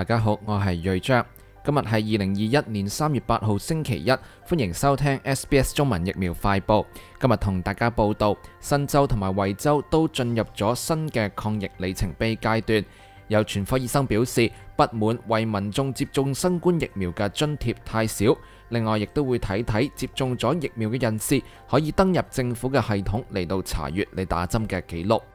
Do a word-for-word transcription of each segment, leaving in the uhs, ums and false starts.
大家好，我係瑞章。今日係二零二一年三月八號星期一，歡迎收聽 S B S 中文疫苗快報。今日同大家報道，新州同埋維州都進入咗新嘅抗疫里程碑階段。有全科醫生表示不滿為民眾接種新冠疫苗嘅津貼太少，另外亦都會睇睇接種咗疫苗嘅人士可以登入政府嘅系統嚟到查閱你打針嘅記錄。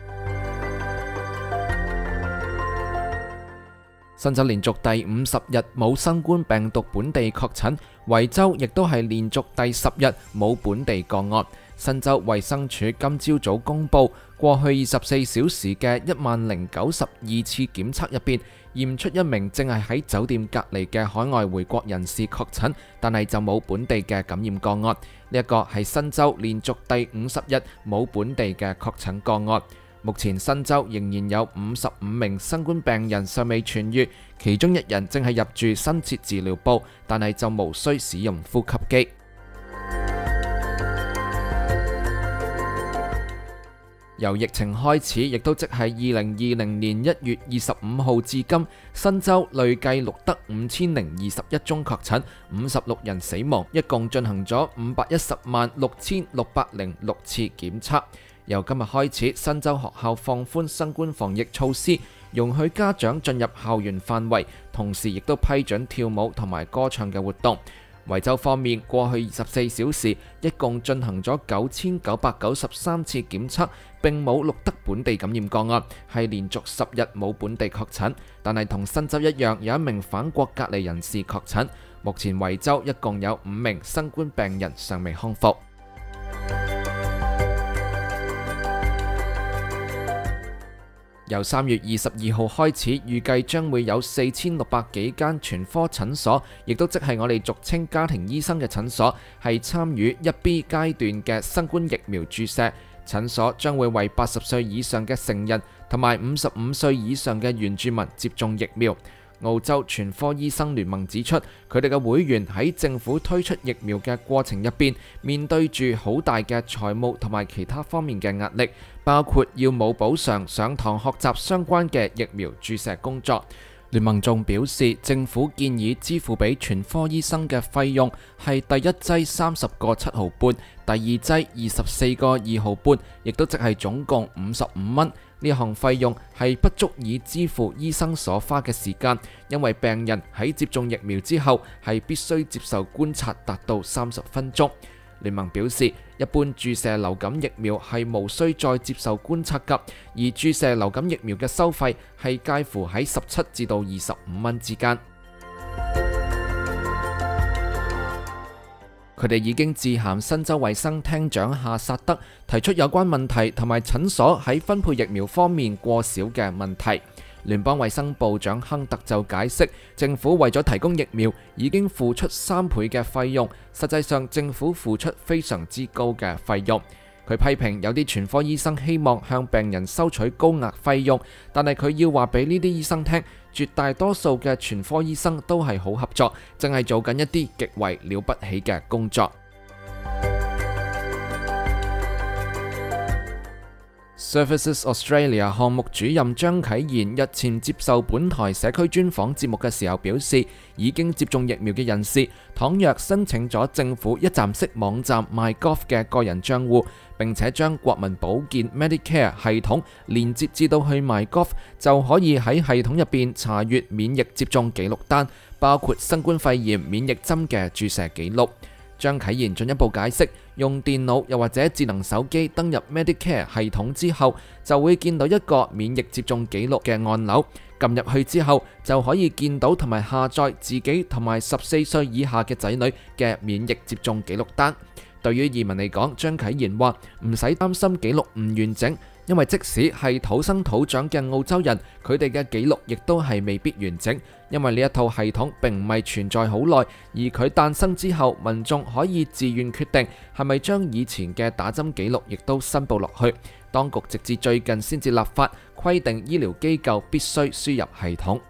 新州連續第五十日冇新冠病毒本地確診，維州亦都係連續第十日冇本地個案。新州衛生署今朝早公布，過去二十四小時嘅一萬零九十二次檢測入邊，驗出一名正係喺酒店隔離嘅海外回國人士確診，但係就冇本地嘅感染個案。呢一個係新州連續第五十日冇本地嘅確診個案。目前新州仍然有五十五名新冠病人尚未痊癒，其中一人正係入住深切治療部，但係就無需使用呼吸機。由疫情開始，亦都即係二零二零年一月二十五號至今，新州累計錄得五千零二十一宗確診，五十六人死亡，一共進行咗五百一十萬六千六百零六次檢測。由今日開始，新州學校放寬新冠防疫措施，容許家長進入校園範圍，同時亦都批准跳舞同埋歌唱嘅活動。維州方面，過去二十四小時一共進行咗九千九百九十三次檢測，並冇錄得本地感染個案，係連續十日冇本地確診。但係同新州一樣，有一名返國隔離人士確診。目前維州一共有五名新冠病人尚未康復。由三月二十二號開始，預計將會有四千六百幾間全科診所，亦都即係我哋俗稱家庭醫生嘅診所，係參與一 B 階段嘅新冠疫苗注射。診所將會為八十歲以上嘅成人同埋五十五歲以上嘅原住民接種疫苗。澳洲全科醫生聯盟指出，佢哋嘅會員喺政府推出疫苗嘅過程入邊，面對住好大嘅財務同埋其他方面嘅壓力，包括要冇補償上堂學習相關嘅疫苗注射工作。聯盟仲表示，政府建議支付俾全科醫生嘅費用係第一劑三十個七毫半，第二劑二十四個二毫半，亦都即係總共五十五蚊。呢項費用係不足以支付醫生所花嘅時間，因為病人喺接種疫苗之後係必須接受觀察達到三十分鐘。聯盟表示，一般注射流感疫苗係無需再接受觀察㗎，而注射流感疫苗嘅收費係介乎喺十七至到二十五蚊之間。佢哋已經致函新州衛生廳長夏薩德，提出有關問題同埋診所喺分配疫苗方面過少嘅問題。聯邦衛生部長亨特就解釋，政府為咗提供疫苗已經付出三倍嘅費用，實際上政府付出非常之高嘅費用。佢批評有啲全科醫生希望向病人收取高額費用，但係佢要話俾呢啲醫生聽，絕大多數嘅全科醫生都係好合作，淨係做緊一啲極為了不起嘅工作。Services Australia 項目主任張啟賢日前接受本台社區專訪節目嘅時候表示，已經接種疫苗嘅人士，倘若申請咗政府一站式網站 MyGov 嘅個人帳戶，並且將國民保健 Medicare 系統連接至到去 MyGov， 就可以喺系統入邊查閱免疫接種記錄單，包括新冠肺炎免疫針嘅注射記錄。張啟賢進一步解釋，用電腦又或者智能手機登入 Medicare 系統之後，就會見到一個免疫接種記錄嘅按鈕，撳入去之後就可以見到同埋下載自己同埋十四歲以下嘅仔女嘅免疫接種記錄單。對於移民嚟講，張啟賢話唔使擔心記錄唔完整，因為即使係土生土長嘅澳洲人，佢哋嘅記錄亦都係未必完整，因為呢一套系統並唔係存在好耐，而佢誕生之後，民眾可以自願決定係咪將以前嘅打針記錄亦都申報落去。當局直至最近先至立法規定醫療機構必須輸入系統。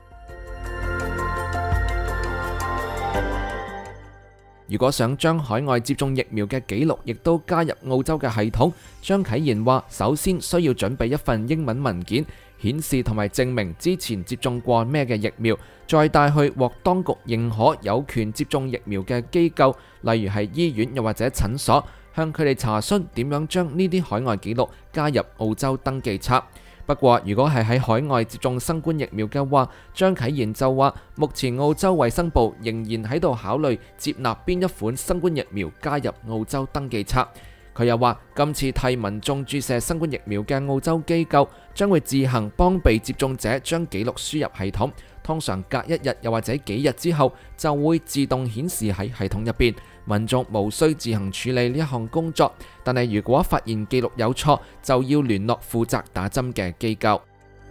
如果想將海外接種疫苗嘅記錄亦都加入澳洲嘅系統，張啟賢話首先需要準備一份英文文件， 顯示同埋證明之前接種過咩嘅疫苗，再帶去獲當局認可有權接種疫苗嘅機構，例如係醫院又或者診所，向佢哋查詢點樣將呢啲海外記錄加入澳洲登記冊。不過，如果係喺海外接種新冠疫苗嘅話，張啟賢就話，目前澳洲衛生部仍然喺度考慮接納邊一款新冠疫苗加入澳洲登記冊。佢又話，今次替民眾注射新冠疫苗嘅澳洲機構將會自行幫被接種者將記錄輸入系統，通常隔一日又或者幾日之後就會自動顯示喺系統入邊，民眾無需自行處理呢一項工作。但係如果發現記錄有錯，就要聯絡負責打針嘅機構。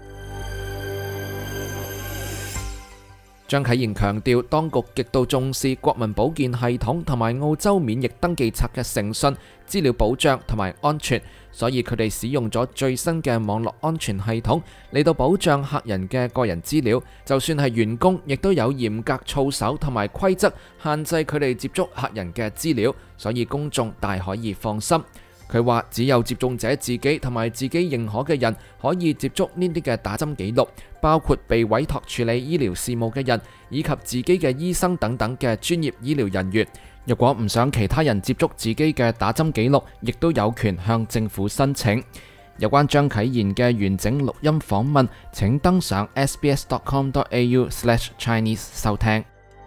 張啟賢強調，當局極度重視國民保健系統同埋澳洲免疫登記冊嘅誠信、資料保障同埋安全，所以佢哋使用咗最新嘅網絡安全系統嚟到保障客人嘅個人資料。就算係員工，亦都有嚴格操守同埋規則限制佢哋接觸客人嘅資料，所以公眾大可以放心。佢話，只有接種者自己同埋自己認可嘅人可以接觸呢啲嘅打針記錄，包括被委託處理醫療事務嘅人，以及自己嘅醫生等等嘅專業醫療人員。若果唔想其他人接觸自己嘅打針記錄，亦都有權向政府申請。有關張啟賢嘅完整錄音訪問，請登上 s b s dot com dot a u slash chinese 收聽。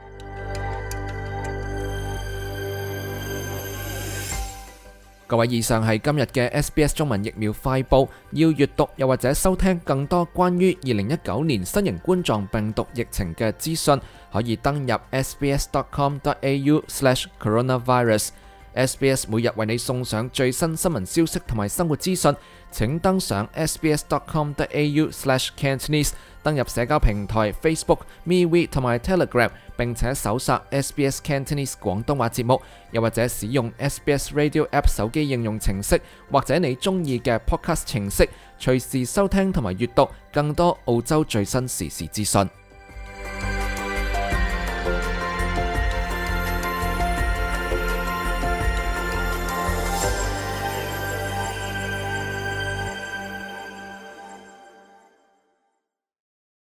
各位，以上係今日嘅 S B S 中文疫苗快報。要閱讀又或者收聽更多關於二零一九年新型冠狀病毒疫情嘅資訊，可以登入 s b s dot com dot a u slash coronavirus。S B S 每日為你送上最新新聞消息同埋生活資訊，請登上 s b s dot com dot a u slash cantonese， 登入社交平台 Facebook、MeWe 同埋 Telegram， 並且搜索 S B S Cantonese 廣東話節目，又或者使用 S B S Radio App 手機應用程式，或者你中意嘅 Podcast 程式，隨時收聽同埋閱讀更多澳洲最新時事資訊。